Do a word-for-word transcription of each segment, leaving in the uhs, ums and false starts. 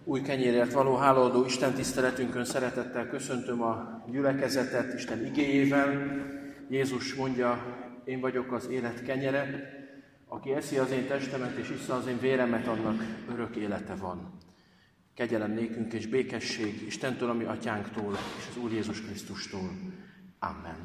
Új kenyérért való hálaadó Isten tiszteletünkön szeretettel köszöntöm a gyülekezetet Isten igéjével. Jézus mondja, én vagyok az élet kenyere, aki eszi az én testemet és issza az én véremet, annak örök élete van. Kegyelem nékünk és békesség Istentől, ami atyánktól és az Úr Jézus Krisztustól. Amen.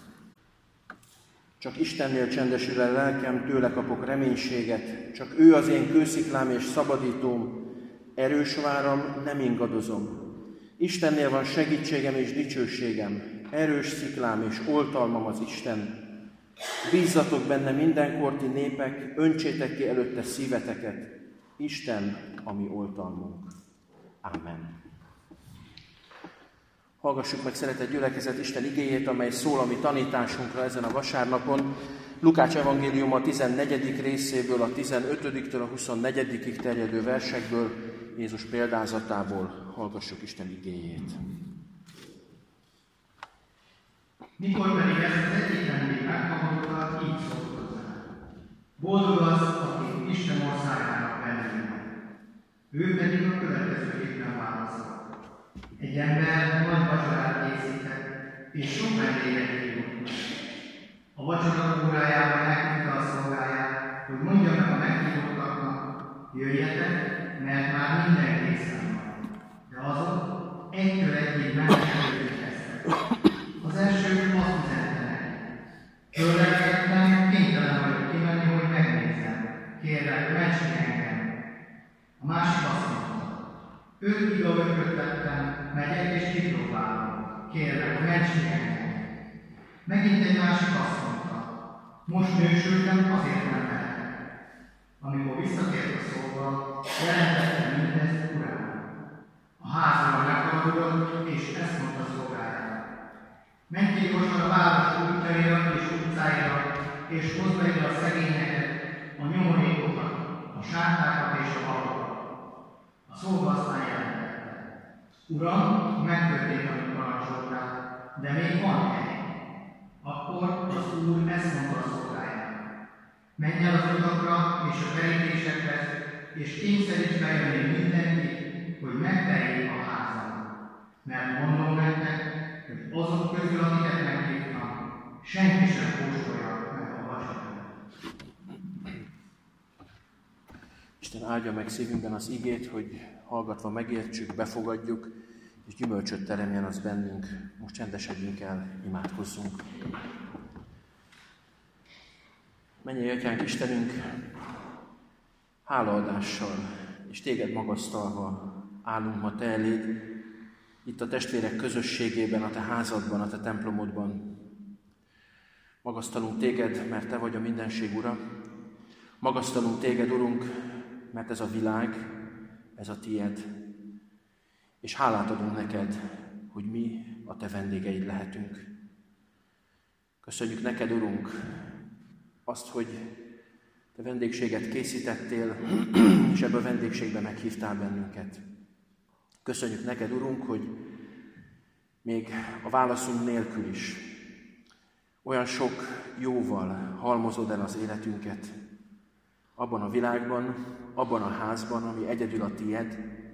Csak Istennél csendesül el lelkem, tőle kapok reménységet, csak ő az én kősziklám és szabadítóm, erős váram, nem ingadozom. Istennél van segítségem és dicsőségem, erős sziklám és oltalmam az Isten. Bízzatok benne mindenkorti népek, öntsétek ki előtte szíveteket. Isten, a mi oltalmunk. Amen. Hallgassuk meg, szeretett gyülekezet, Isten igéjét, amely szól a mi tanításunkra ezen a vasárnapon. Lukács evangéliuma a tizennegyedik részéből, a tizenötödiktől a huszonnegyedikig terjedő versekből, Jézus példázatából hallgassuk Isten igéjét. Mikor pedig ezt az egyik vendég meghallotta, így szólt hozzá. Boldog az, aki Isten országának vendége. Ő pedig a következőképpen válaszolt. Egy ember nagy vacsorát készített, és sok vendéget hívott. A vacsora órájában elküldte a szolgáját, hogy mondja meg a meghívottaknak, jöjjetek, mert már minden készen van. De azok egytől egyig megfelelőzni kezdtek. Az első azt üzente neki. Föllegettem, kénytelen vagyok kimenni, hogy megnézzem. Kérlek, ments ki engem. A másik azt mondta. Öt kiló ökröt tettem, megyek és kipróbálom. Kérlek, ments ki engem. Megint egy másik azt mondta. Most nősültem, azért nem mehetek. Amikor visszatért a szolga, jelentette mindezt urának. A házról megfordult, és ezt mondta szolgájának. Menj ki gyorsan a város útjaira és utcáira, és hozd be ide a szegényeket, a nyomorékokat, a sántákat és a halakat. A szolga aztán jelentette. Uram, megtörtént, amit parancsoltál, de még van hely. Akkor az Úr ezt mondta a szolgájának. Menj el az utakra és a kerítésekhez, és kényszeríts bejönni mindenkit, hogy megteljék a házam. Mert mondom nektek, hogy azok közül, akiket meghívtam, senki sem kóstolja meg a vacsorát. Isten áldja meg szívünkben az igét, hogy hallgatva megértsük, befogadjuk, és gyümölcsöt teremjen az bennünk. Most csendesedjünk el, imádkozzunk. Mennyei Atyánk, Istenünk, hálaadással és téged magasztalva állunk ma te eléd, itt a testvérek közösségében, a te házadban, a te templomodban. Magasztalunk téged, mert te vagy a mindenség ura. Magasztalunk téged, Urunk, mert ez a világ, ez a tied. És hálát adunk neked, hogy mi a te vendégeid lehetünk. Köszönjük neked, Urunk, azt, hogy te vendégséget készítettél, és ebbe a vendégségbe meghívtál bennünket. Köszönjük neked, Urunk, hogy még a válaszunk nélkül is olyan sok jóval halmozod el az életünket abban a világban, abban a házban, ami egyedül a tied.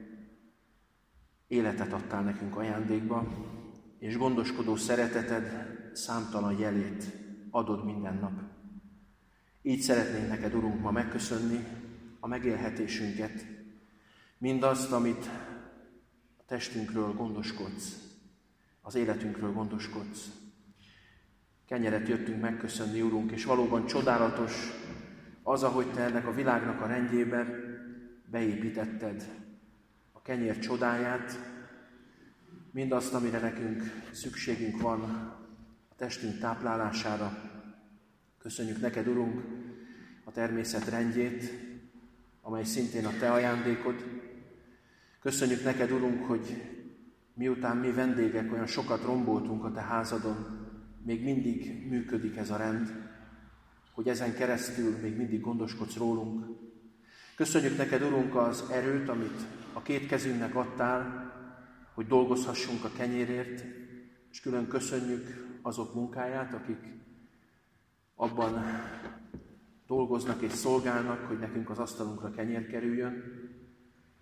Életet adtál nekünk ajándékba, és gondoskodó szereteted számtalan jelét adod minden nap. Így szeretnénk neked, Urunk, ma megköszönni a megélhetésünket, mindazt, amit a testünkről gondoskodsz, az életünkről gondoskodsz. Kenyeret jöttünk megköszönni, Urunk, és valóban csodálatos az, ahogy te ennek a világnak a rendjébe beépítetted a kenyér csodáját, mindazt, amire nekünk szükségünk van a testünk táplálására. Köszönjük neked, Urunk, a természet rendjét, amely szintén a te ajándékod. Köszönjük neked, Urunk, hogy miután mi vendégek olyan sokat romboltunk a te házadon, még mindig működik ez a rend, hogy ezen keresztül még mindig gondoskodsz rólunk. Köszönjük neked, Urunk, az erőt, amit a két kezünknek adtál, hogy dolgozhassunk a kenyérért, és külön köszönjük azok munkáját, akik abban dolgoznak és szolgálnak, hogy nekünk az asztalunkra kenyér kerüljön.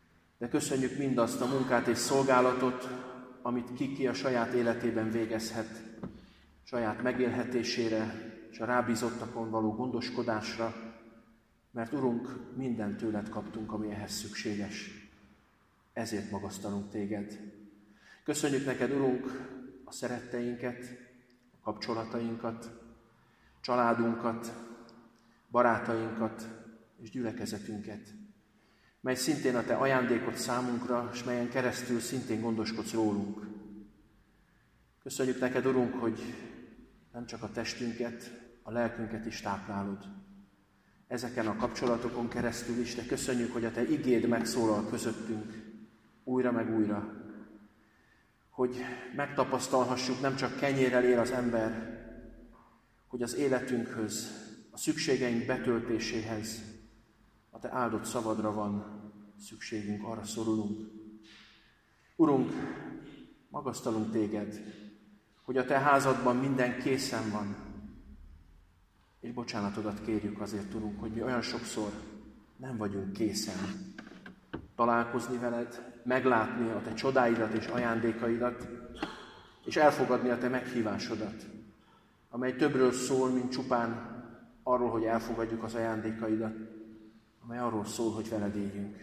de köszönjük mindazt a munkát és szolgálatot, amit ki-ki a saját életében végezhet, saját megélhetésére és a rábízottakon való gondoskodásra, mert Urunk, mindent tőled kaptunk, ami ehhez szükséges. Ezért magasztalunk téged. Köszönjük neked, Urunk, a szeretteinket, a kapcsolatainkat, családunkat, barátainkat és gyülekezetünket, mely szintén a te ajándékod számunkra, és melyen keresztül szintén gondoskodsz rólunk. Köszönjük neked, Urunk, hogy nem csak a testünket, a lelkünket is táplálod. Ezeken a kapcsolatokon keresztül is, de köszönjük, hogy a te igéd megszólal közöttünk újra meg újra. Hogy megtapasztalhassuk, nem csak kenyérrel él az ember, hogy az életünkhöz, a szükségeink betöltéséhez a te áldott szavadra van szükségünk, arra szorulunk. Urunk, magasztalunk téged, hogy a te házadban minden készen van, és bocsánatodat kérjük azért, Urunk, hogy mi olyan sokszor nem vagyunk készen találkozni veled, meglátni a te csodáidat és ajándékaidat, és elfogadni a te meghívásodat, amely többről szól, mint csupán arról, hogy elfogadjuk az ajándékaidat, amely arról szól, hogy veled éljünk.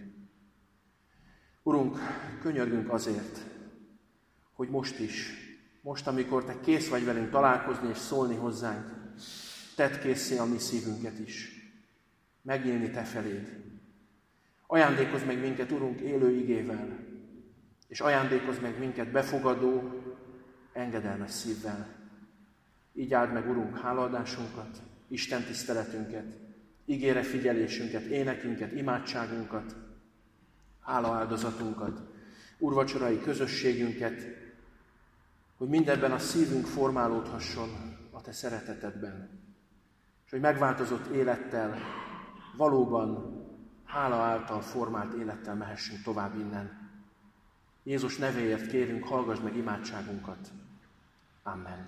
Urunk, könyörgünk azért, hogy most is, most, amikor te kész vagy velünk találkozni és szólni hozzánk, tedd készé a mi szívünket is, megnyílni te feléd. Ajándékozz meg minket, Urunk, élő igével, és ajándékozz meg minket befogadó, engedelmes szívvel. Így áld meg, Urunk, hálaadásunkat, Isten tiszteletünket, igére figyelésünket, énekünket, imádságunkat, hálaáldozatunkat, úrvacsorai közösségünket, hogy mindebben a szívünk formálódhasson a te szeretetedben, és hogy megváltozott élettel, valóban hála által formált élettel mehessünk tovább innen. Jézus nevéért kérünk, hallgass meg imádságunkat. Amen.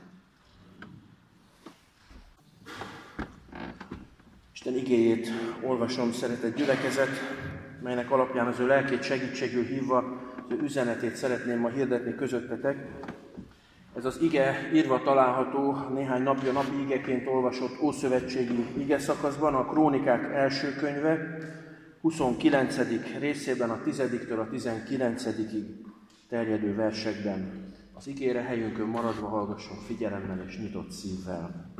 Isten igéjét olvasom, szeretett gyülekezet, melynek alapján az ő lelkét segítségül hívva, az ő üzenetét szeretném ma hirdetni közöttetek. Ez az ige írva található néhány napja napi igeként olvasott ószövetségi ige szakaszban, a Krónikák első könyve, huszonkilencedik részében a tizediktől a tizenkilencedikig terjedő versekben. Az igére helyünkön maradva hallgassunk figyelemmel és nyitott szívvel.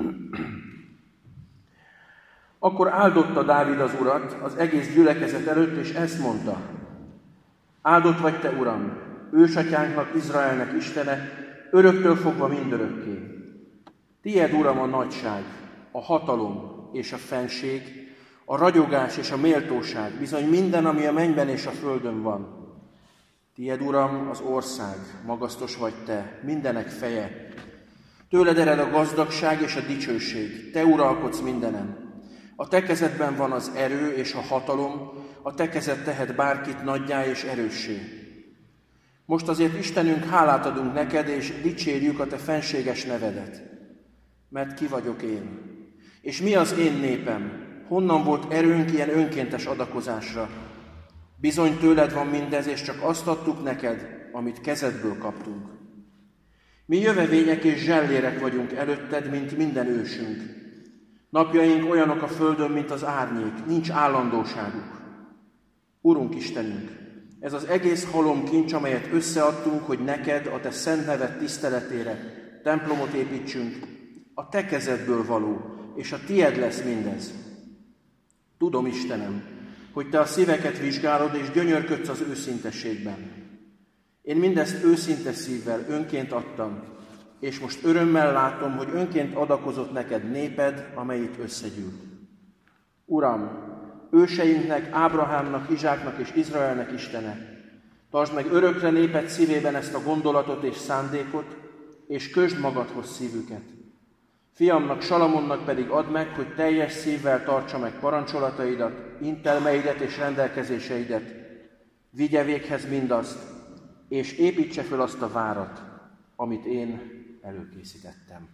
Akkor áldotta Dávid az Urat az egész gyülekezet előtt, és ezt mondta: Áldott vagy te, Uram, ősatyánknak, Izraelnek Istene, öröktől fogva mindörökké. Tied, Uram, a nagyság, a hatalom és a fennség, a ragyogás és a méltóság, bizony minden, ami a mennyben és a földön van. Tied, Uram, az ország, magasztos vagy te, mindenek feje. Tőled ered a gazdagság és a dicsőség, te uralkodsz mindenen. A te kezedben van az erő és a hatalom, a te kezed tehet bárkit nagyjá és erőssé. Most azért, Istenünk, hálát adunk neked, és dicsérjük a te fenséges nevedet. Mert ki vagyok én? És mi az én népem? Honnan volt erőnk ilyen önkéntes adakozásra? Bizony tőled van mindez, és csak azt adtuk neked, amit kezedből kaptunk. Mi jövevények és zsellérek vagyunk előtted, mint minden ősünk. Napjaink olyanok a földön, mint az árnyék, nincs állandóságuk. Urunk Istenünk, ez az egész halom kincs, amelyet összeadtunk, hogy neked, a te szent neved tiszteletére templomot építsünk, a te kezedből való, és a tied lesz mindez. Tudom, Istenem, hogy te a szíveket vizsgálod, és gyönyörködsz az őszintességben. Én mindezt őszinte szívvel önként adtam, és most örömmel látom, hogy önként adakozott neked néped, amely itt összegyűlt. Uram, őseinknek, Ábrahámnak, Izsáknak és Izraelnek Istene, tartsd meg örökre néped szívében ezt a gondolatot és szándékot, és kösd magadhoz szívüket. Fiamnak, Salamonnak pedig add meg, hogy teljes szívvel tartsa meg parancsolataidat, intelmeidet és rendelkezéseidet, vigye véghez mindazt, és építse föl azt a várat, amit én előkészítettem.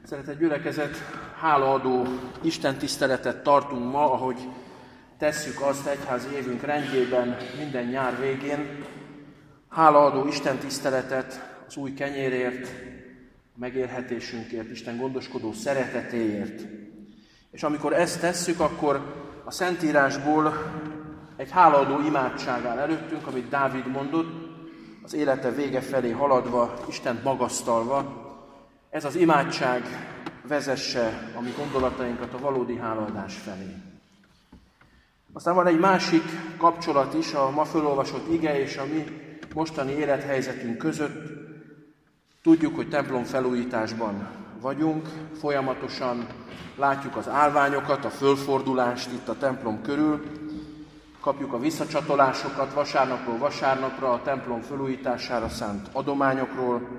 Szeretett gyülekezet, hálaadó istentiszteletet tartunk ma, ahogy tesszük azt egyházi évünk rendjében minden nyár végén. Hálaadó istentiszteletet az új kenyérért, a megélhetésünkért, Isten gondoskodó szeretetéért. És amikor ezt tesszük, akkor a Szentírásból egy hálaadó imádság áll előttünk, amit Dávid mondott, az élete vége felé haladva, Istent magasztalva. Ez az imádság vezesse a mi gondolatainkat a valódi hálaadás felé. Aztán van egy másik kapcsolat is a ma fölolvasott ige és a mi mostani élethelyzetünk között. Tudjuk, hogy templom felújításban vagyunk, folyamatosan látjuk az állványokat, a fölfordulást itt a templom körül, kapjuk a visszacsatolásokat vasárnapról vasárnapra a templom felújítására szánt adományokról.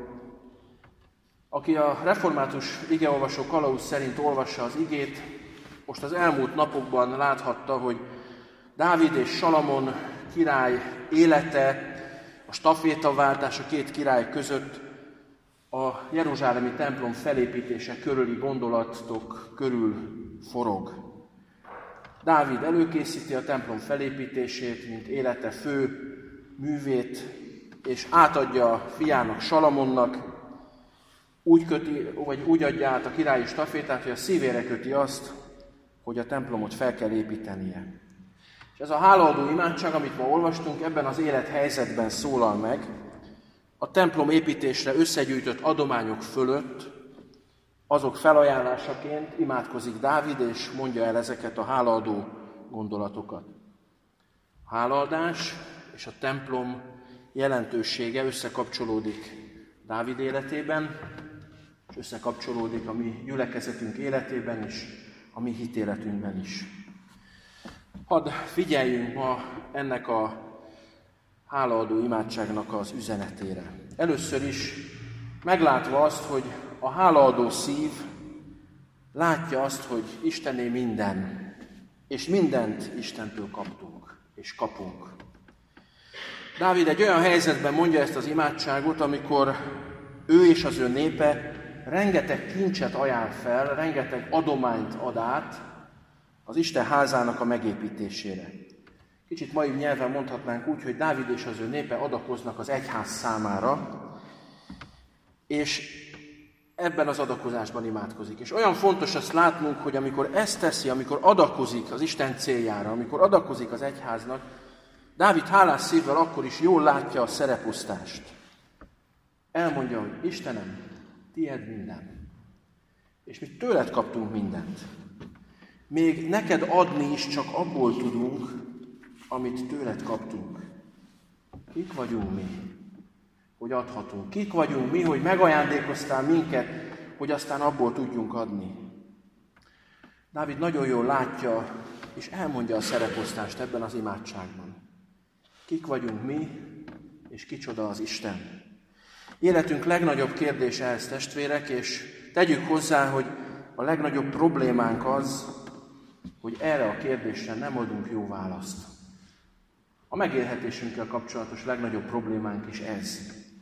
Aki a református igeolvasó kalauz szerint olvassa az igét, most az elmúlt napokban láthatta, hogy Dávid és Salamon király élete, a stafétaváltás a két király között a jeruzsálemi templom felépítése körüli gondolatok körül forog. Dávid előkészíti a templom felépítését, mint élete fő művét, és átadja a fiának, Salamonnak, úgy, köti, vagy úgy adja át a királyi stafétát, hogy a szívére köti azt, hogy a templomot fel kell építenie. És ez a hálaadó imádság, amit ma olvastunk, ebben az élethelyzetben szólal meg, a templom építésre összegyűjtött adományok fölött, azok felajánlásaként imádkozik Dávid, és mondja el ezeket a hálaadó gondolatokat. A hálaadás és a templom jelentősége összekapcsolódik Dávid életében, és összekapcsolódik a mi gyülekezetünk életében is, a mi hitéletünkben is. Hadd figyeljünk ma ennek a hálaadó imádságnak az üzenetére. Először is meglátva azt, hogy a hálaadó szív látja azt, hogy Istené minden, és mindent Istentől kaptunk, és kapunk. Dávid egy olyan helyzetben mondja ezt az imádságot, amikor ő és az ő népe rengeteg kincset ajánl fel, rengeteg adományt ad át az Isten házának a megépítésére. Kicsit mai nyelven mondhatnánk úgy, hogy Dávid és az ő népe adakoznak az egyház számára, és ebben az adakozásban imádkozik. És olyan fontos azt látnunk, hogy amikor ezt teszi, amikor adakozik az Isten céljára, amikor adakozik az egyháznak, Dávid hálás szívvel akkor is jól látja a szereposztást. Elmondja, hogy Istenem, tied minden. És mi tőled kaptunk mindent. Még neked adni is csak abból tudunk, amit tőled kaptunk. Kik vagyunk mi, hogy adhatunk? Kik vagyunk mi, hogy megajándékoztál minket, hogy aztán abból tudjunk adni? Dávid nagyon jól látja, és elmondja a szereposztást ebben az imádságban. Kik vagyunk mi, és kicsoda az Isten? Életünk legnagyobb kérdése ez, testvérek, és tegyük hozzá, hogy a legnagyobb problémánk az, hogy erre a kérdésre nem adunk jó választ. A megélhetésünkkel kapcsolatos legnagyobb problémánk is ez.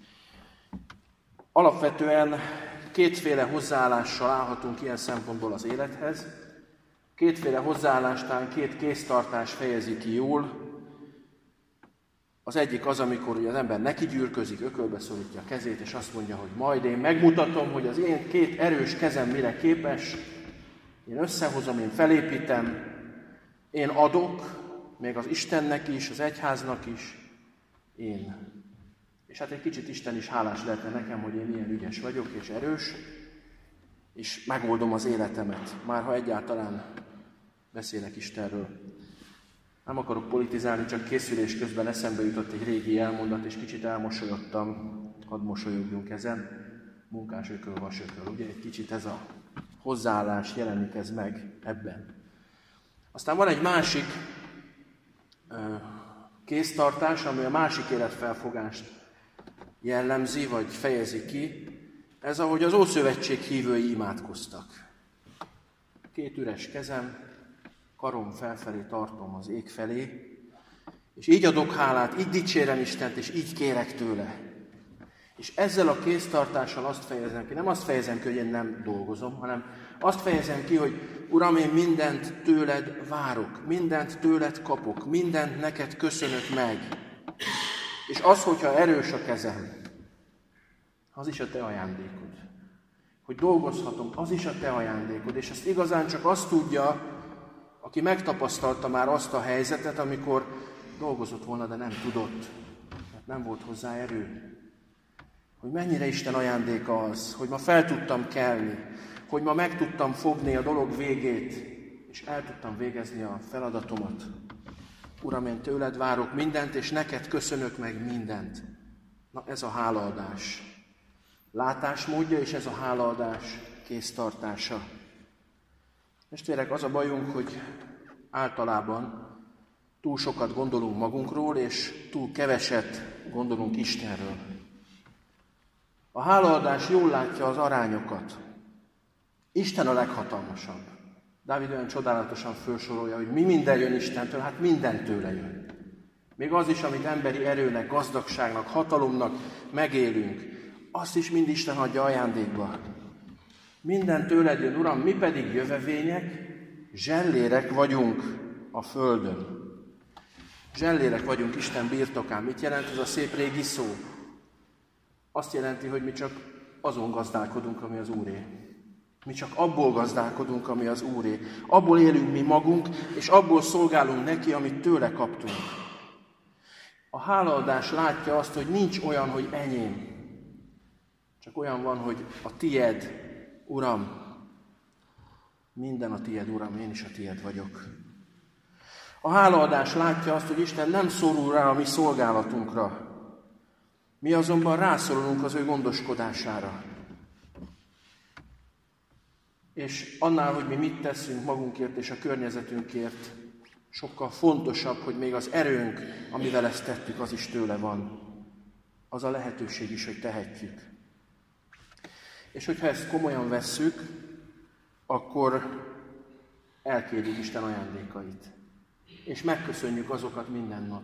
Alapvetően kétféle hozzáállással állhatunk ilyen szempontból az élethez. Kétféle hozzáállástán két kéztartás fejezi ki jól. Az egyik az, amikor ugye az ember neki gyűrközik, ökölbe szorítja a kezét, és azt mondja, hogy majd én megmutatom, hogy az én két erős kezem mire képes. Én összehozom, én felépítem, én adok, még az Istennek is, az egyháznak is, én. És hát egy kicsit Isten is hálás lehetne nekem, hogy én ilyen ügyes vagyok és erős, és megoldom az életemet, már ha egyáltalán beszélek Istenről. Nem akarok politizálni, csak készülés közben eszembe jutott egy régi elmondat, és kicsit elmosolyodtam, hadd mosolyogjunk ezen. Munkás ököl, vasököl, ugye egy kicsit ez a hozzáállás jelenik ez meg ebben. Aztán van egy másik ö, kéztartás, ami a másik életfelfogást jellemzi, vagy fejezi ki. Ez ahogy az Ószövetség hívői imádkoztak. Két üres kezem, karom felfelé tartom az ég felé, és így adok hálát, így dicsérem Istent, és így kérek tőle. És ezzel a kéztartással azt fejezem ki, nem azt fejezem ki, hogy én nem dolgozom, hanem azt fejezem ki, hogy Uram, én mindent tőled várok, mindent tőled kapok, mindent neked köszönök meg. És az, hogyha erős a kezem, az is a te ajándékod. Hogy dolgozhatom, az is a te ajándékod. És ezt igazán csak azt tudja, aki megtapasztalta már azt a helyzetet, amikor dolgozott volna, de nem tudott, mert nem volt hozzá erő. Hogy mennyire Isten ajándéka az, hogy ma fel tudtam kelni, hogy ma meg tudtam fogni a dolog végét, és el tudtam végezni a feladatomat. Uram, én tőled várok mindent, és neked köszönök meg mindent. Na ez a hálaadás látásmódja, és ez a hálaadás kéztartása. Testvérek, az a bajunk, hogy általában túl sokat gondolunk magunkról, és túl keveset gondolunk Istenről. A hálaadás jól látja az arányokat. Isten a leghatalmasabb. Dávid olyan csodálatosan felsorolja, hogy mi minden jön Istentől, hát minden tőle jön. Még az is, amit emberi erőnek, gazdagságnak, hatalomnak megélünk, azt is mind Isten adja ajándékba. Minden tőled jön, Uram, mi pedig jövevények, zsellérek vagyunk a földön. Zsellérek vagyunk Isten birtokán. Mit jelent ez a szép régi szó? Azt jelenti, hogy mi csak azon gazdálkodunk, ami az Úré. Mi csak abból gazdálkodunk, ami az Úré. Abból élünk mi magunk, és abból szolgálunk neki, amit tőle kaptunk. A hálaadás látja azt, hogy nincs olyan, hogy enyém. Csak olyan van, hogy a tied, Uram. Minden a tied, Uram, én is a tied vagyok. A hálaadás látja azt, hogy Isten nem szorul rá a mi szolgálatunkra. Mi azonban rászorulunk az ő gondoskodására. És annál, hogy mi mit teszünk magunkért és a környezetünkért, sokkal fontosabb, hogy még az erőnk, amivel ezt tettük, az is tőle van. Az a lehetőség is, hogy tehetjük. És hogyha ezt komolyan vesszük, akkor elkérjük Isten ajándékait. És megköszönjük azokat minden nap.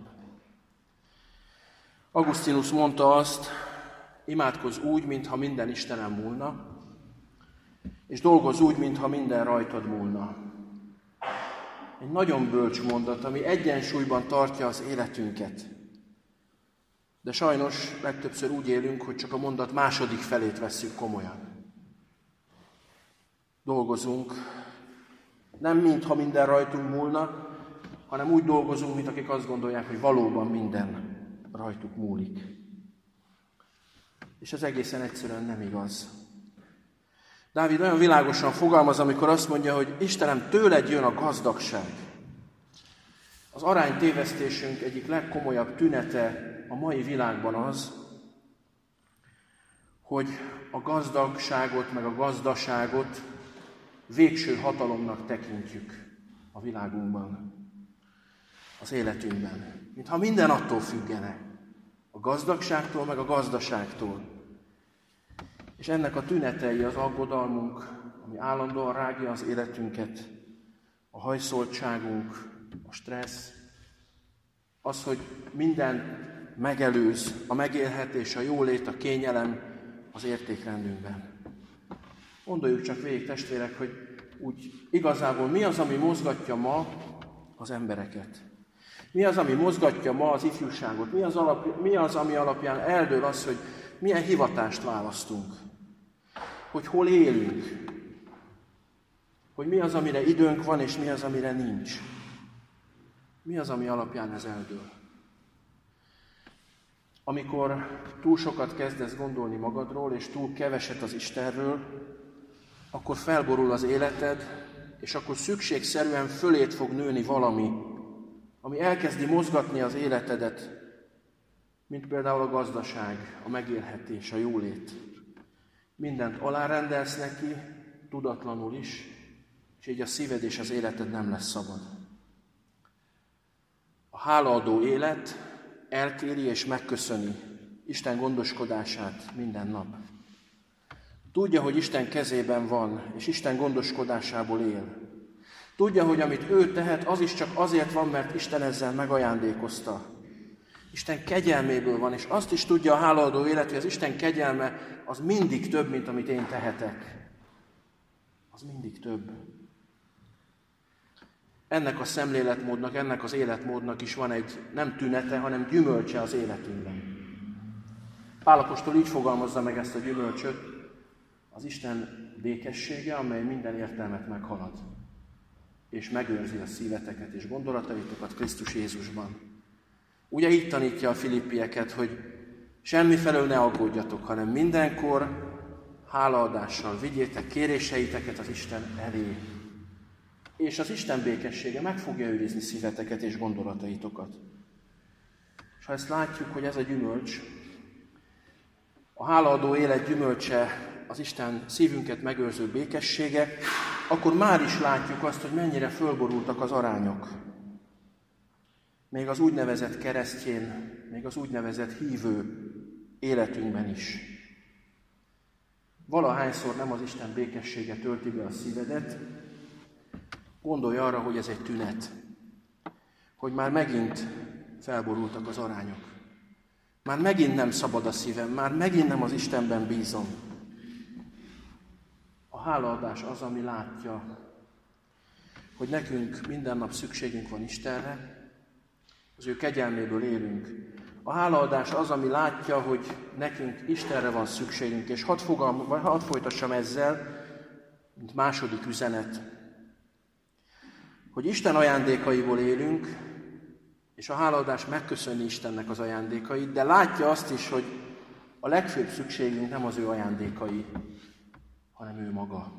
Augustinus mondta azt, imádkozz úgy, mintha minden Istenen múlna, és dolgozz úgy, mintha minden rajtad múlna. Egy nagyon bölcs mondat, ami egyensúlyban tartja az életünket. De sajnos legtöbbször úgy élünk, hogy csak a mondat második felét vesszük komolyan. Dolgozunk, nem mintha minden rajtunk múlna, hanem úgy dolgozunk, mint akik azt gondolják, hogy valóban minden rajtuk múlik. És ez egészen egyszerűen nem igaz. Dávid olyan világosan fogalmaz, amikor azt mondja, hogy Istenem, tőled jön a gazdagság. Az aránytévesztésünk egyik legkomolyabb tünete a mai világban az, hogy a gazdagságot, meg a gazdaságot végső hatalomnak tekintjük a világunkban, az életünkben. Mintha minden attól függene, a gazdagságtól, meg a gazdaságtól. És ennek a tünetei az aggodalmunk, ami állandóan rágja az életünket, a hajszoltságunk, a stressz, az, hogy minden megelőz, a megélhetés, a jólét, a kényelem az értékrendünkben. Gondoljuk csak végig, testvérek, hogy úgy igazából mi az, ami mozgatja ma az embereket. Mi az, ami mozgatja ma az ifjúságot? Mi az, alap, mi az, ami alapján eldől az, hogy milyen hivatást választunk? Hogy hol élünk? Hogy mi az, amire időnk van, és mi az, amire nincs? Mi az, ami alapján ez eldől? Amikor túl sokat kezdesz gondolni magadról, és túl keveset az Istenről, akkor felborul az életed, és akkor szükségszerűen fölét fog nőni valami, ami elkezdi mozgatni az életedet, mint például a gazdaság, a megélhetés, a jólét. Mindent alárendelsz neki, tudatlanul is, és így a szíved és az életed nem lesz szabad. A hálaadó élet elkéri és megköszöni Isten gondoskodását minden nap. Tudja, hogy Isten kezében van, és Isten gondoskodásából él. Tudja, hogy amit ő tehet, az is csak azért van, mert Isten ezzel megajándékozta. Isten kegyelméből van, és azt is tudja a hálaadó élet, hogy az Isten kegyelme az mindig több, mint amit én tehetek. Az mindig több. Ennek a szemléletmódnak, ennek az életmódnak is van egy nem tünete, hanem gyümölcse az életünkben. Pál apostol így fogalmazza meg ezt a gyümölcsöt: az Isten békessége, amely minden értelmet meghalad, és megőrzi a szíveteket és gondolataitokat Krisztus Jézusban. Ugye így tanítja a filippieket, hogy semmifelől ne aggódjatok, hanem mindenkor hálaadással vigyétek kéréseiteket az Isten elé. És az Isten békessége meg fogja őrizni szíveteket és gondolataitokat. És ha ezt látjuk, hogy ez a gyümölcs, a hálaadó élet gyümölcse az Isten szívünket megőrző békessége, akkor már is látjuk azt, hogy mennyire fölborultak az arányok. Még az úgynevezett keresztjén, még az úgynevezett hívő életünkben is. Valahányszor nem az Isten békessége tölti be a szívedet, gondolj arra, hogy ez egy tünet, hogy már megint felborultak az arányok. Már megint nem szabad a szívem, már megint nem az Istenben bízom. A hálaadás az, ami látja, hogy nekünk minden nap szükségünk van Istenre, az ő kegyelméből élünk. A hálaadás az, ami látja, hogy nekünk Istenre van szükségünk, és hadd, fogalm, vagy hadd folytassam ezzel, mint második üzenet, hogy Isten ajándékaiból élünk, és a hálaadás megköszönni Istennek az ajándékait, de látja azt is, hogy a legfőbb szükségünk nem az ő ajándékai, hanem ő maga.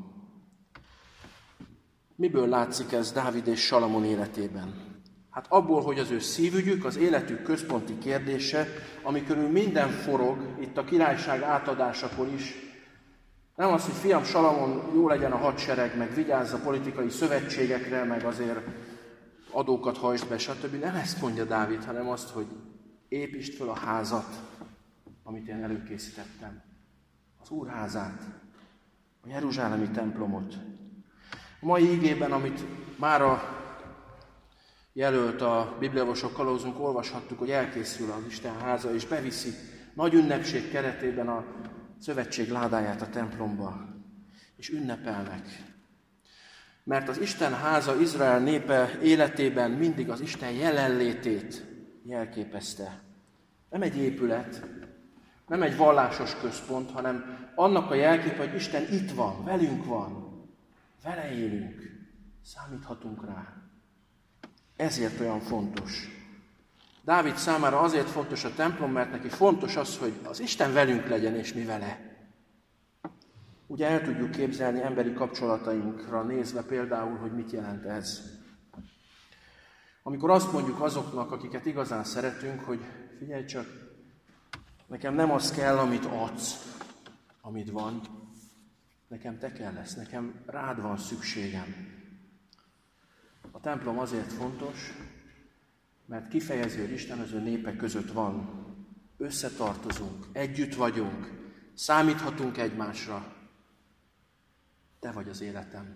Miből látszik ez Dávid és Salamon életében? Hát abból, hogy az ő szívügyük, az életük központi kérdése, ami körül minden forog, itt a királyság átadásakor is, nem az, hogy fiam Salamon, jó legyen a hadsereg, meg vigyázz a politikai szövetségekre, meg azért adókat hajtsd be, stb. Nem ezt mondja Dávid, hanem azt, hogy építsd föl a házat, amit én előkészítettem. Az Úr házát, a jeruzsálemi templomot. A mai igében, amit mára jelölt a bibliaolvasó kalauzunk, olvashattuk, hogy elkészül az Isten háza, és beviszi nagy ünnepség keretében a szövetség ládáját a templomba, és ünnepelnek. Mert az Isten háza Izrael népe életében mindig az Isten jelenlétét jelképezte. Nem egy épület, nem egy vallásos központ, hanem annak a jelképe, hogy Isten itt van, velünk van, vele élünk, számíthatunk rá. Ezért olyan fontos. Dávid számára azért fontos a templom, mert neki fontos az, hogy az Isten velünk legyen, és mi vele. Ugye el tudjuk képzelni emberi kapcsolatainkra nézve például, hogy mit jelent ez. Amikor azt mondjuk azoknak, akiket igazán szeretünk, hogy figyelj csak, nekem nem az kell, amit adsz, amit van, nekem te kell lesz, nekem rád van szükségem. A templom azért fontos, mert kifejezi, hogy Isten az ő népe között van. Összetartozunk, együtt vagyunk, számíthatunk egymásra. Te vagy az életem.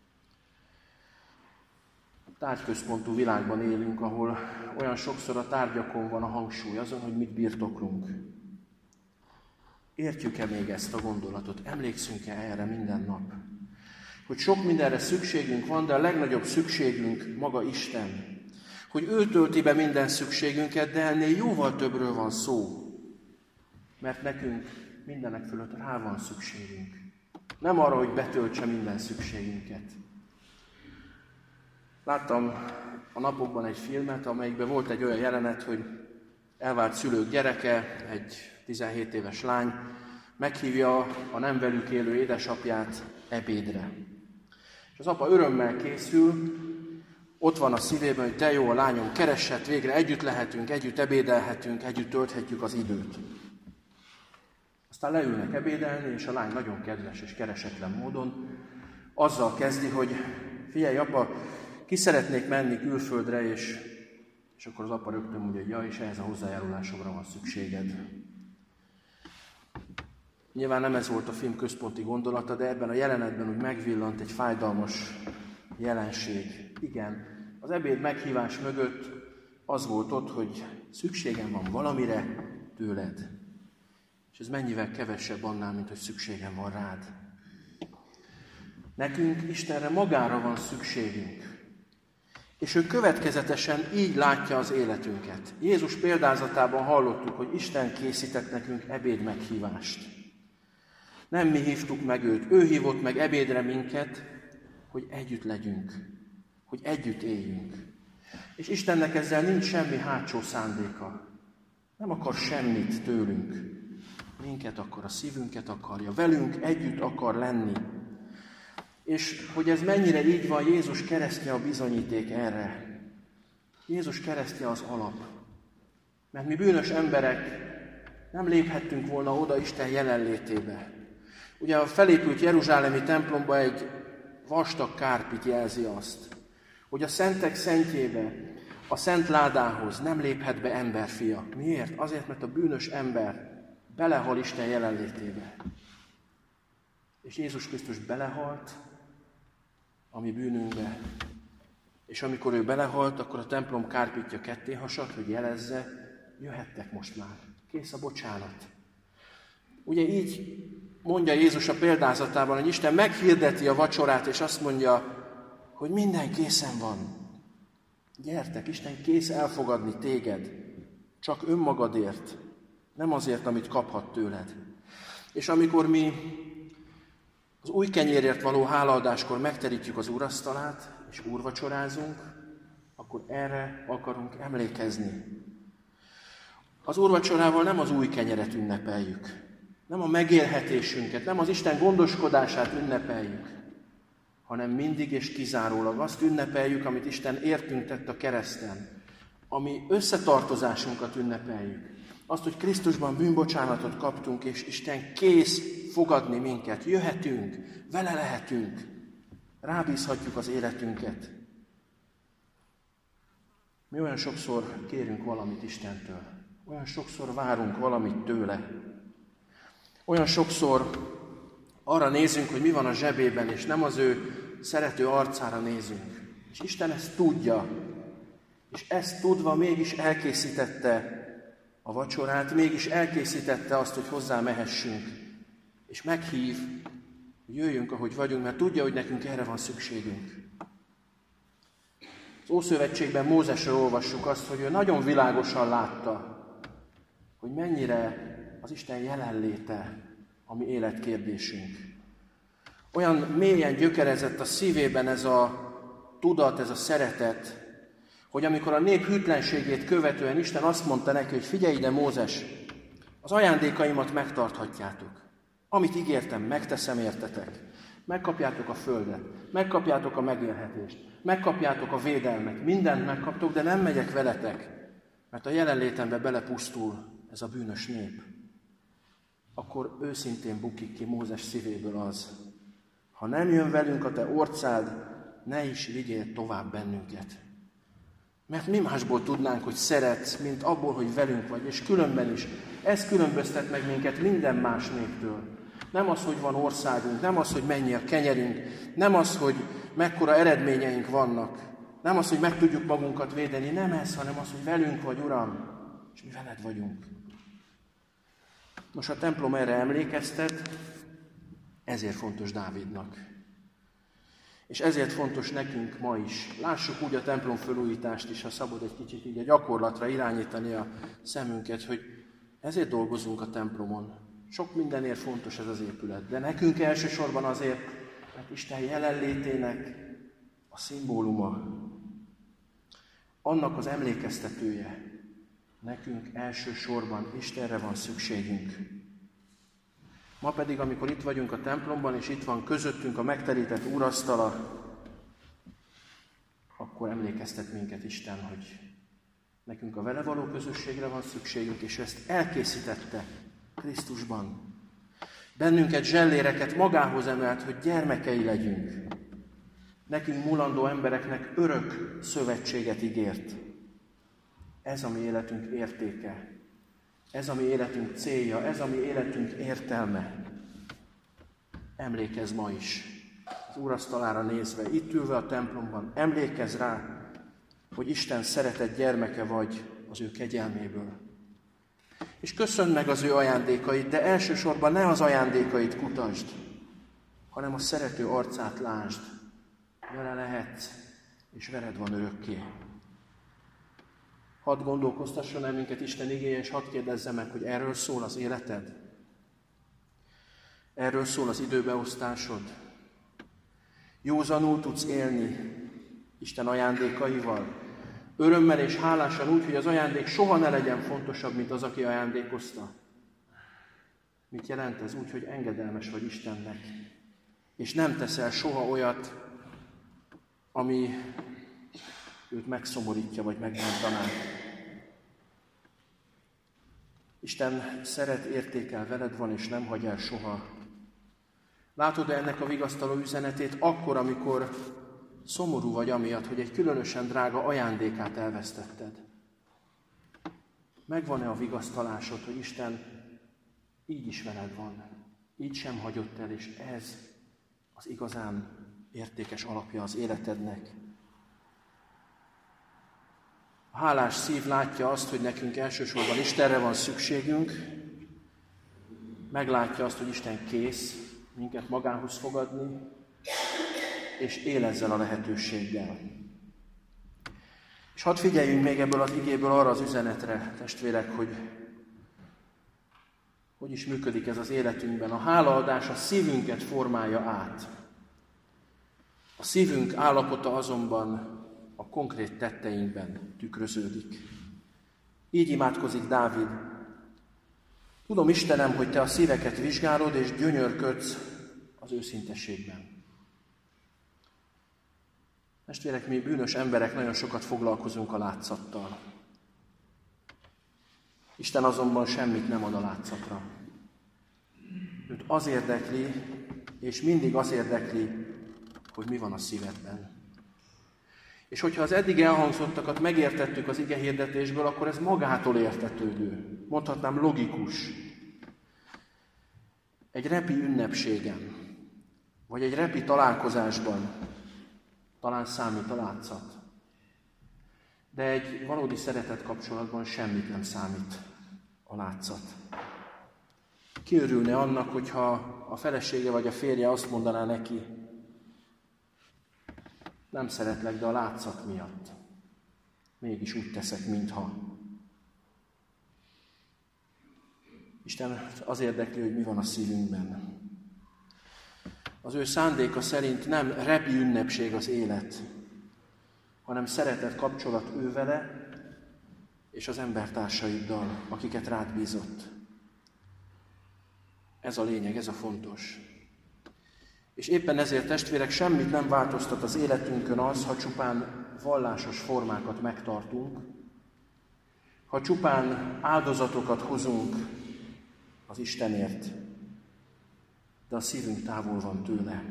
Tárgyközpontú világban élünk, ahol olyan sokszor a tárgyakon van a hangsúly, azon, hogy mit birtoklunk. Értjük-e még ezt a gondolatot? Emlékszünk-e erre minden nap? Hogy sok mindenre szükségünk van, de a legnagyobb szükségünk maga Isten. Hogy ő tölti be minden szükségünket, de ennél jóval többről van szó. Mert nekünk mindenek fölött rá van szükségünk. Nem arra, hogy betöltse minden szükségünket. Láttam a napokban egy filmet, amelyikben volt egy olyan jelenet, hogy elvált szülők gyereke, egy tizenhét éves lány, meghívja a nem velük élő édesapját ebédre. És az apa örömmel készül, ott van a szívében, hogy de jó, a lányom keresett, végre együtt lehetünk, együtt ebédelhetünk, együtt tölthetjük az időt. Aztán leülnek ebédelni, és a lány nagyon kedves és keresetlen módon azzal kezdi, hogy figyelj apa, ki szeretnék menni külföldre, és, és akkor az apa rögtön mondja, hogy ja, és ehhez a hozzájárulásomra van szükséged. Nyilván nem ez volt a film központi gondolata, de ebben a jelenetben úgy megvillant egy fájdalmas jelenség. Igen, az ebéd meghívás mögött az volt ott, hogy szükségem van valamire tőled. És ez mennyivel kevesebb annál, mint hogy szükségem van rád. Nekünk Istenre magára van szükségünk. És ő következetesen így látja az életünket. Jézus példázatában hallottuk, hogy Isten készített nekünk ebéd meghívást. Nem mi hívtuk meg őt, ő hívott meg ebédre minket, hogy együtt legyünk, hogy együtt éljünk. És Istennek ezzel nincs semmi hátsó szándéka. Nem akar semmit tőlünk. Minket akar, a szívünket akarja, velünk együtt akar lenni. És hogy ez mennyire így van, Jézus keresztje a bizonyíték erre. Jézus keresztje az alap. Mert mi bűnös emberek nem léphettünk volna oda Isten jelenlétébe. Ugye a felépült jeruzsálemi templomba egy vastag kárpit jelzi azt, hogy a szentek szentjébe, a szent ládához nem léphet be emberfia. Miért? Azért, mert a bűnös ember belehal Isten jelenlétébe. És Jézus Krisztus belehalt a mi bűnünkbe. És amikor ő belehalt, akkor a templom kárpitja ketté hasadt, hogy jelezze, jöhettek most már. Kész a bocsánat. Ugye így mondja Jézus a példázatában, hogy Isten meghirdeti a vacsorát, és azt mondja, hogy minden készen van. Gyertek, Isten kész elfogadni téged, csak önmagadért, nem azért, amit kaphat tőled. És amikor mi az új kenyérért való hálaadáskor megterítjük az úrasztalát, és úrvacsorázunk, akkor erre akarunk emlékezni. Az úrvacsorával nem az új kenyeret ünnepeljük, nem a megélhetésünket, nem az Isten gondoskodását ünnepeljük, hanem mindig és kizárólag azt ünnepeljük, amit Isten értünk tett a kereszten, ami összetartozásunkat ünnepeljük. Azt, hogy Krisztusban bűnbocsánatot kaptunk, és Isten kész fogadni minket. Jöhetünk, vele lehetünk, rábízhatjuk az életünket. Mi olyan sokszor kérünk valamit Istentől, olyan sokszor várunk valamit tőle, olyan sokszor arra nézünk, hogy mi van a zsebében, és nem az ő szerető arcára nézünk. És Isten ezt tudja, és ezt tudva mégis elkészítette a vacsorát, mégis elkészítette azt, hogy hozzá mehessünk, és meghív, hogy jöjjünk, ahogy vagyunk, mert tudja, hogy nekünk erre van szükségünk. Az Ószövetségben Mózesről olvassuk azt, hogy ő nagyon világosan látta, hogy mennyire az Isten jelenléte a mi életkérdésünk. Olyan mélyen gyökerezett a szívében ez a tudat, ez a szeretet, hogy amikor a nép hűtlenségét követően Isten azt mondta neki, hogy figyelj ide, Mózes, az ajándékaimat megtarthatjátok. Amit ígértem, megteszem értetek. Megkapjátok a földet, megkapjátok a megélhetést, megkapjátok a védelmet, mindent megkaptok, de nem megyek veletek, mert a jelenlétembe belepusztul ez a bűnös nép. Akkor őszintén bukik ki Mózes szívéből az, ha nem jön velünk a te orcád, ne is vigyél tovább bennünket. Mert mi másból tudnánk, hogy szeretsz, mint abból, hogy velünk vagy, és különben is. Ez különböztet meg minket minden más néptől. Nem az, hogy van országunk, nem az, hogy mennyi a kenyerünk, nem az, hogy mekkora eredményeink vannak, nem az, hogy meg tudjuk magunkat védeni, nem ez, hanem az, hogy velünk vagy, Uram, és mi veled vagyunk. Most a templom erre emlékeztet, ezért fontos Dávidnak. És ezért fontos nekünk ma is. Lássuk úgy a templom felújítást is, ha szabad egy kicsit így a gyakorlatra irányítani a szemünket, hogy ezért dolgozunk a templomon. Sok mindenért fontos ez az épület, de nekünk elsősorban azért, mert Isten jelenlétének a szimbóluma, annak az emlékeztetője. Nekünk elsősorban Istenre van szükségünk. Ma pedig, amikor itt vagyunk a templomban, és itt van közöttünk a megterített úrasztala, akkor emlékeztet minket Isten, hogy nekünk a vele való közösségre van szükségünk, és ezt elkészítette Krisztusban. Bennünket, zselléreket magához emelt, hogy gyermekei legyünk. Nekünk mulandó embereknek örök szövetséget ígért. Ez a mi életünk értéke. Ez a mi életünk célja, ez a mi életünk értelme. Emlékezz ma is, az úrasztalára nézve, itt ülve a templomban, emlékezz rá, hogy Isten szeretett gyermeke vagy, az ő kegyelméből. És köszönd meg az ő ajándékait, de elsősorban ne az ajándékait kutasd, hanem a szerető arcát lásd. Vele lehetsz, és veled van örökké. Hadd gondolkoztasson el minket Isten igéje, és hadd kérdezze meg, hogy erről szól az életed? Erről szól az időbeosztásod? Józanul tudsz élni Isten ajándékaival? Örömmel és hálásan úgy, hogy az ajándék soha ne legyen fontosabb, mint az, aki ajándékozta. Mit jelent ez? Úgy, hogy engedelmes vagy Istennek, és nem teszel soha olyat, ami őt megszomorítja, vagy megbántaná. Isten szeret, értékel, veled van, és nem hagy el soha. Látod-e ennek a vigasztaló üzenetét akkor, amikor szomorú vagy amiatt, hogy egy különösen drága ajándékát elvesztetted? Megvan-e a vigasztalásod, hogy Isten így is veled van, így sem hagyott el, és ez az igazán értékes alapja az életednek? A hálás szív látja azt, hogy nekünk elsősorban Istenre van szükségünk, meglátja azt, hogy Isten kész minket magához fogadni, és él ezzel a lehetőséggel. És hadd figyeljünk még ebből az igéből arra az üzenetre, testvérek, hogy hogy is működik ez az életünkben. A hálaadás a szívünket formálja át. A szívünk állapota azonban a konkrét tetteinkben tükröződik. Így imádkozik Dávid. Tudom, Istenem, hogy Te a szíveket vizsgálod, és gyönyörködsz az őszintességben. Testvérek, mi bűnös emberek nagyon sokat foglalkozunk a látszattal. Isten azonban semmit nem ad a látszatra. Őt az érdekli, és mindig az érdekli, hogy mi van a szívedben. És hogyha az eddig elhangzottakat megértettük az ige hirdetésből, akkor ez magától értetődő. Mondhatnám logikus. Egy repi ünnepségen, vagy egy repi találkozásban talán számít a látszat. De egy valódi szeretet kapcsolatban semmit nem számít a látszat. Ki örülne annak, hogyha a felesége vagy a férje azt mondaná neki, nem szeretlek, de a látszat miatt mégis úgy teszek, mintha. Isten az érdekli, hogy mi van a szívünkben. Az ő szándéka szerint nem repi ünnepség az élet, hanem szeretett kapcsolat ő vele és az embertársaiddal, akiket rád bízott. Ez a lényeg, ez a fontos. És éppen ezért, testvérek, semmit nem változtat az életünkön az, ha csupán vallásos formákat megtartunk, ha csupán áldozatokat hozunk az Istenért, de a szívünk távol van tőle.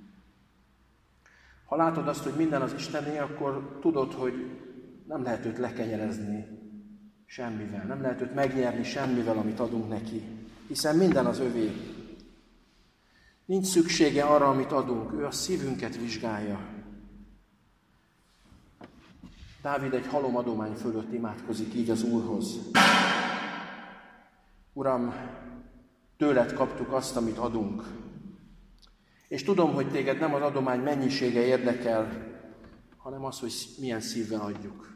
Ha látod azt, hogy minden az Istené, akkor tudod, hogy nem lehet őt lekenyerezni semmivel, nem lehet őt megnyerni semmivel, amit adunk neki, hiszen minden az övé. Nincs szüksége arra, amit adunk, ő a szívünket vizsgálja. Dávid egy halomadomány fölött imádkozik így az Úrhoz. Uram, tőled kaptuk azt, amit adunk. És tudom, hogy téged nem az adomány mennyisége érdekel, hanem az, hogy milyen szívvel adjuk.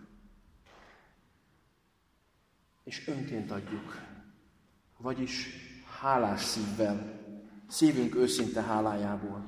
És önként adjuk. Vagyis hálás szívvel. Szívünk őszinte hálájából.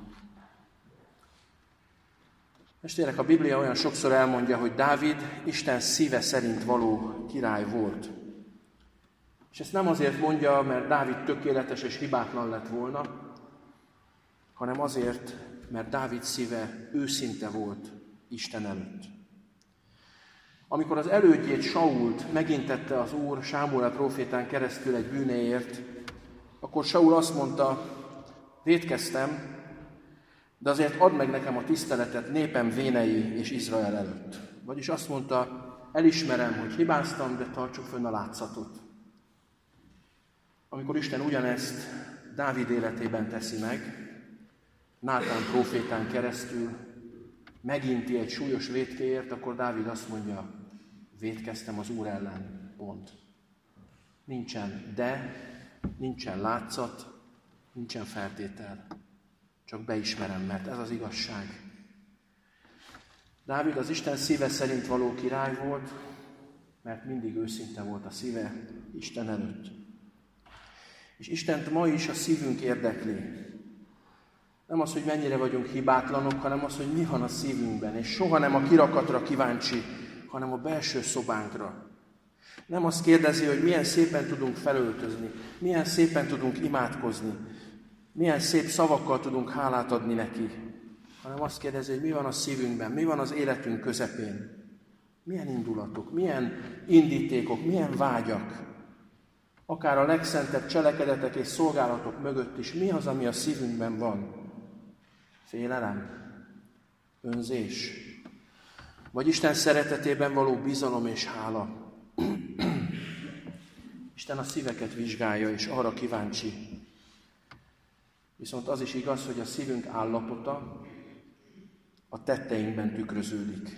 Testvérek, a Biblia olyan sokszor elmondja, hogy Dávid Isten szíve szerint való király volt. És ezt nem azért mondja, mert Dávid tökéletes és hibátlan lett volna, hanem azért, mert Dávid szíve őszinte volt Isten előtt. Amikor az elődjét, Sault megintette az Úr Sámuel prófétán keresztül egy bűnéért, akkor Saul azt mondta, vétkeztem, de azért add meg nekem a tiszteletet népem vénei és Izrael előtt. Vagyis azt mondta, elismerem, hogy hibáztam, de tartsuk fönn a látszatot. Amikor Isten ugyanezt Dávid életében teszi meg, Nátán prófétán keresztül meginti egy súlyos vétkéért, akkor Dávid azt mondja, vétkeztem az Úr ellen, pont. Nincsen de, nincsen látszat, nincsen feltétel. Csak beismerem, mert ez az igazság. Dávid az Isten szíve szerint való király volt, mert mindig őszinte volt a szíve Isten előtt. És Istent ma is a szívünk érdekli. Nem az, hogy mennyire vagyunk hibátlanok, hanem az, hogy mi van a szívünkben. És soha nem a kirakatra kíváncsi, hanem a belső szobánkra. Nem azt kérdezi, hogy milyen szépen tudunk felöltözni, milyen szépen tudunk imádkozni, milyen szép szavakkal tudunk hálát adni neki, hanem azt kérdezi, hogy mi van a szívünkben, mi van az életünk közepén. Milyen indulatok, milyen indítékok, milyen vágyak. Akár a legszentebb cselekedetek és szolgálatok mögött is mi az, ami a szívünkben van? Félelem? Önzés? Vagy Isten szeretetében való bizalom és hála? Isten a szíveket vizsgálja, és arra kíváncsi. Viszont az is igaz, hogy a szívünk állapota a tetteinkben tükröződik.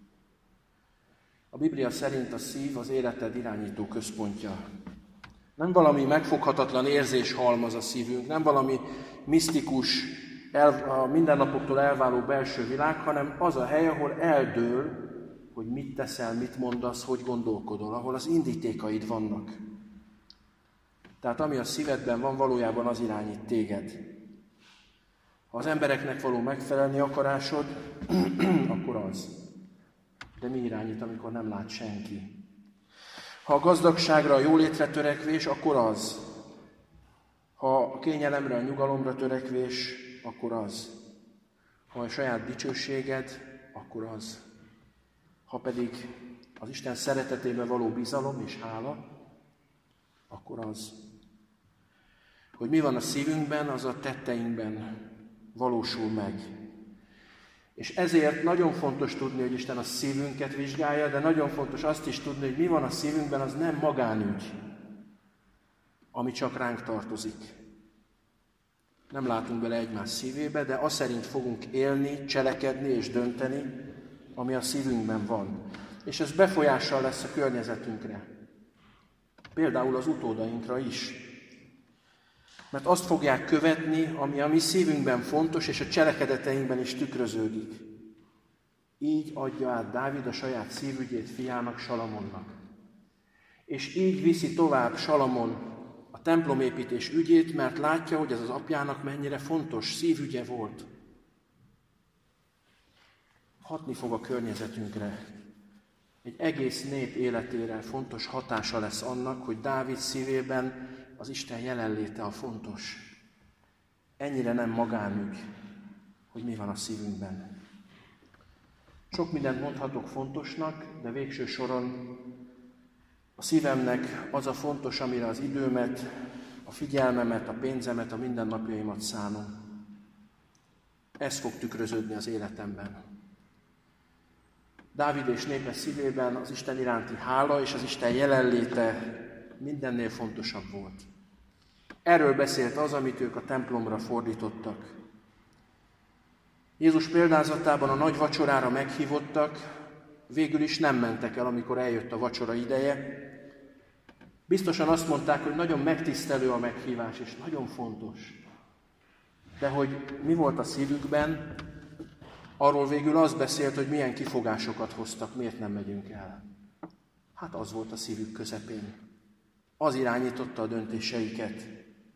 A Biblia szerint a szív az életed irányító központja. Nem valami megfoghatatlan érzés halmaz a szívünk, nem valami misztikus, el, a mindennapoktól elváló belső világ, hanem az a hely, ahol eldől, hogy mit teszel, mit mondasz, hogy gondolkodol, ahol az indítékaid vannak. Tehát ami a szívedben van, valójában az irányít téged. Ha az embereknek való megfelelni akarásod, akkor az. De mi irányít, amikor nem lát senki? Ha a gazdagságra, a jólétre törekvés, akkor az. Ha a kényelemre, a nyugalomra törekvés, akkor az. Ha a saját dicsőséged, akkor az. Ha pedig az Isten szeretetében való bizalom és hála, akkor az. Hogy mi van a szívünkben, az a tetteinkben valósul meg. És ezért nagyon fontos tudni, hogy Isten a szívünket vizsgálja, de nagyon fontos azt is tudni, hogy mi van a szívünkben, az nem magánügy, ami csak ránk tartozik. Nem látunk bele egymás szívébe, de azt szerint fogunk élni, cselekedni és dönteni, ami a szívünkben van. És ez befolyással lesz a környezetünkre. Például az utódainkra is. Mert azt fogják követni, ami a mi szívünkben fontos, és a cselekedeteinkben is tükröződik. Így adja át Dávid a saját szívügyét fiának, Salamonnak. És így viszi tovább Salamon a templomépítés ügyét, mert látja, hogy ez az apjának mennyire fontos szívügye volt. Hatni fog a környezetünkre. Egy egész nép életére fontos hatása lesz annak, hogy Dávid szívében az Isten jelenléte a fontos. Ennyire nem magánügy, hogy mi van a szívünkben. Sok mindent mondhatok fontosnak, de végső soron a szívemnek az a fontos, amire az időmet, a figyelmemet, a pénzemet, a mindennapjaimat szánom. Ez fog tükröződni az életemben. Dávid és népe szívében az Isten iránti hála és az Isten jelenléte mindennél fontosabb volt. Erről beszélt az, amit ők a templomra fordítottak. Jézus példázatában a nagy vacsorára meghívottak, végül is nem mentek el, amikor eljött a vacsora ideje. Biztosan azt mondták, hogy nagyon megtisztelő a meghívás, és nagyon fontos. De hogy mi volt a szívükben, arról végül az beszélt, hogy milyen kifogásokat hoztak, miért nem megyünk el. Hát az volt a szívük közepén. Az irányította a döntéseiket.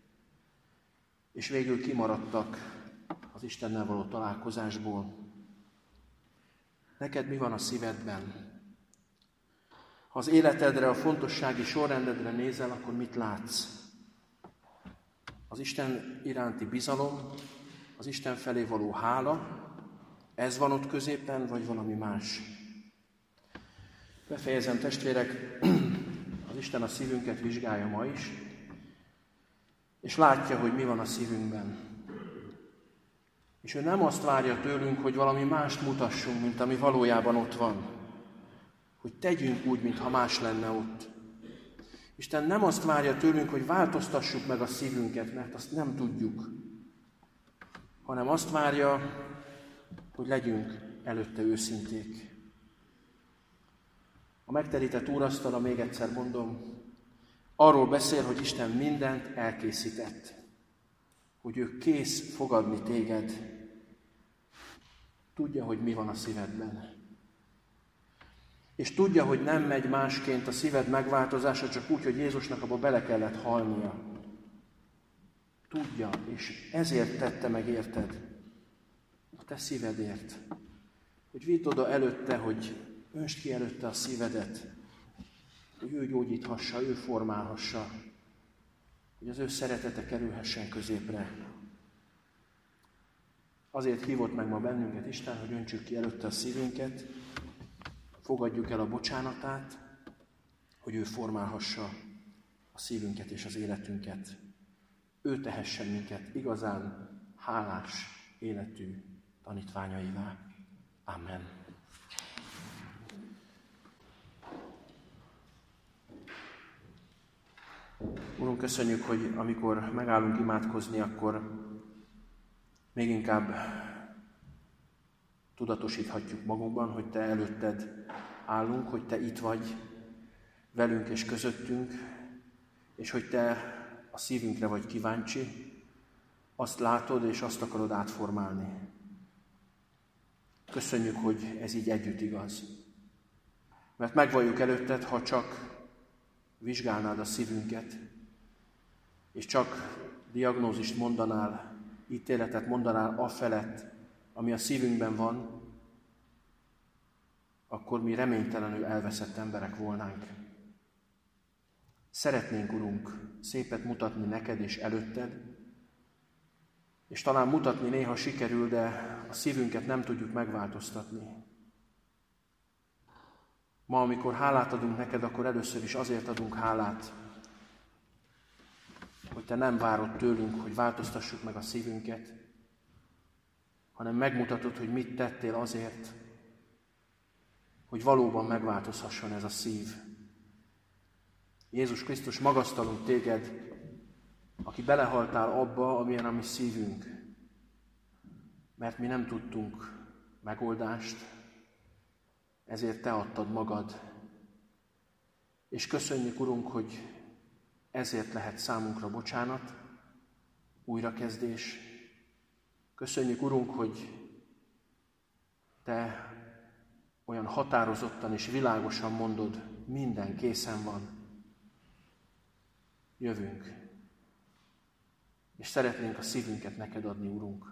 És végül kimaradtak az Istennel való találkozásból. Neked mi van a szívedben? Ha az életedre, a fontossági sorrendedre nézel, akkor mit látsz? Az Isten iránti bizalom, az Isten felé való hála, ez van ott középen, vagy valami más? Befejezem, testvérek, az Isten a szívünket vizsgálja ma is, és látja, hogy mi van a szívünkben. És ő nem azt várja tőlünk, hogy valami mást mutassunk, mint ami valójában ott van. Hogy tegyünk úgy, mintha más lenne ott. Isten nem azt várja tőlünk, hogy változtassuk meg a szívünket, mert azt nem tudjuk. Hanem azt várja, hogy legyünk előtte őszinték. A megterített úrasztala, még egyszer mondom, arról beszél, hogy Isten mindent elkészített, hogy ő kész fogadni téged, tudja, hogy mi van a szívedben. És tudja, hogy nem megy másként a szíved megváltozása, csak úgy, hogy Jézusnak abba bele kellett halnia. Tudja, és ezért tette meg érted, a te szívedért. Hogy vidd oda előtte, hogy öntsd ki előtte a szívedet, hogy ő gyógyíthassa, ő formálhassa, hogy az ő szeretete kerülhessen középre. Azért hívott meg ma bennünket Isten, hogy öntsük ki előtte a szívünket, fogadjuk el a bocsánatát, hogy ő formálhassa a szívünket és az életünket. Ő tehessen minket igazán hálás életű tanítványaivá. Amen. Urunk, köszönjük, hogy amikor megállunk imádkozni, akkor még inkább tudatosíthatjuk magunkban, hogy Te előtted állunk, hogy Te itt vagy velünk és közöttünk, és hogy Te a szívünkre vagy kíváncsi, azt látod és azt akarod átformálni. Köszönjük, hogy ez így együtt igaz. Mert megvalljuk előtted, ha csak vizsgálnád a szívünket, és csak diagnózist mondanál, ítéletet mondanál afelett, ami a szívünkben van, akkor mi reménytelenül elveszett emberek volnánk. Szeretnénk, Urunk, szépet mutatni neked és előtted, és talán mutatni néha sikerül, de a szívünket nem tudjuk megváltoztatni. Ma, amikor hálát adunk neked, akkor először is azért adunk hálát, hogy Te nem várod tőlünk, hogy változtassuk meg a szívünket, hanem megmutatod, hogy mit tettél azért, hogy valóban megváltozhasson ez a szív. Jézus Krisztus, magasztalunk téged, aki belehaltál abba, amilyen a mi szívünk, mert mi nem tudtunk megoldást, ezért Te adtad magad. És köszönjük, Urunk, hogy ezért lehet számunkra bocsánat, újrakezdés. Köszönjük, Urunk, hogy Te olyan határozottan és világosan mondod, minden készen van. Jövünk. És szeretnénk a szívünket neked adni, Urunk.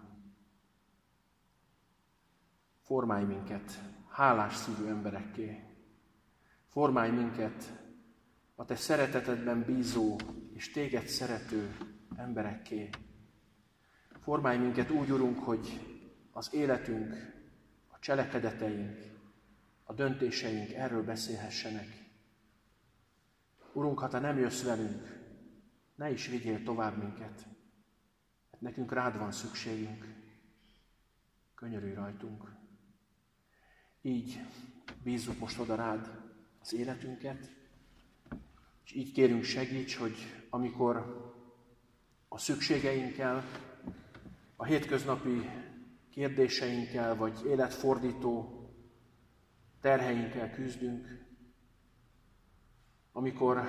Formálj minket hálás szívű emberekké. Formálj minket a Te szeretetedben bízó és Téged szerető emberekké. Formálj minket úgy, Urunk, hogy az életünk, a cselekedeteink, a döntéseink erről beszélhessenek. Urunk, ha Te nem jössz velünk, ne is vigyél tovább minket, mert nekünk rád van szükségünk. Könyörülj rajtunk. Így bízzuk most oda rád az életünket, és így kérünk, segíts, hogy amikor a szükségeinkkel, a hétköznapi kérdéseinkkel, vagy életfordító terheinkkel küzdünk, amikor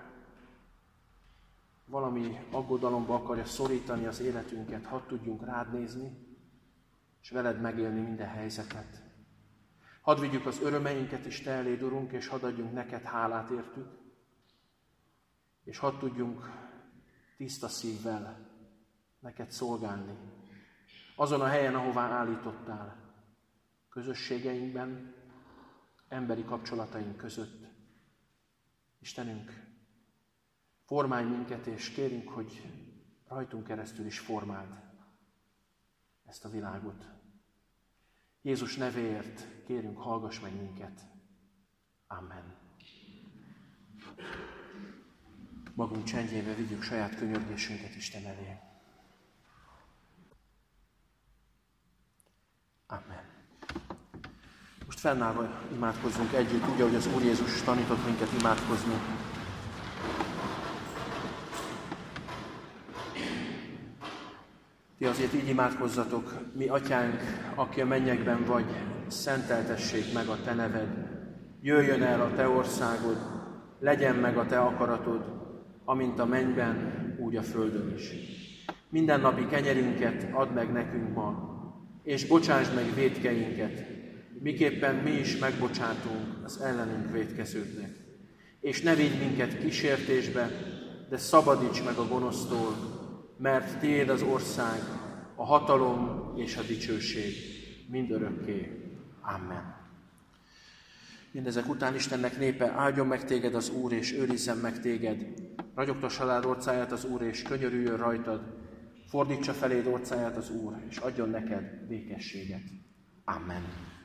valami aggodalomba akarja szorítani az életünket, hadd tudjunk rád nézni, és veled megélni minden helyzetet. Hadd vigyük az örömeinket is Te eléd, Urunk, és hadd adjunk neked hálát értük, és hadd tudjunk tiszta szívvel neked szolgálni. Azon a helyen, ahová állítottál, közösségeinkben, emberi kapcsolataink között. Istenünk, formálj minket, és kérünk, hogy rajtunk keresztül is formáld ezt a világot. Jézus nevéért kérünk, hallgass meg minket. Amen. Magunk csendjébe vigyük saját könyörgésünket Isten elé. Amen. Most fennállva imádkozzunk együtt, úgy, ahogy az Úr Jézus tanított minket imádkozni. Ti azért így imádkozzatok: mi atyánk, aki a mennyekben vagy, szenteltessék meg a te neved. Jöjjön el a te országod, legyen meg a te akaratod, amint a mennyben, úgy a földön is. Mindennapi kenyerünket add meg nekünk ma, és bocsásd meg vétkeinket, miképpen mi is megbocsátunk az ellenünk vétkezőknek. És ne vigy minket kísértésbe, de szabadíts meg a gonosztól, mert tiéd az ország, a hatalom és a dicsőség mindörökké. Amen. Mindezek után Istennek népe, áldjon meg téged az Úr, és őrizzen meg téged. Ragyogtassa rád orcáját az Úr, és könyörüljön rajtad. Fordítsa feléd orcáját az Úr, és adjon neked békességet. Amen.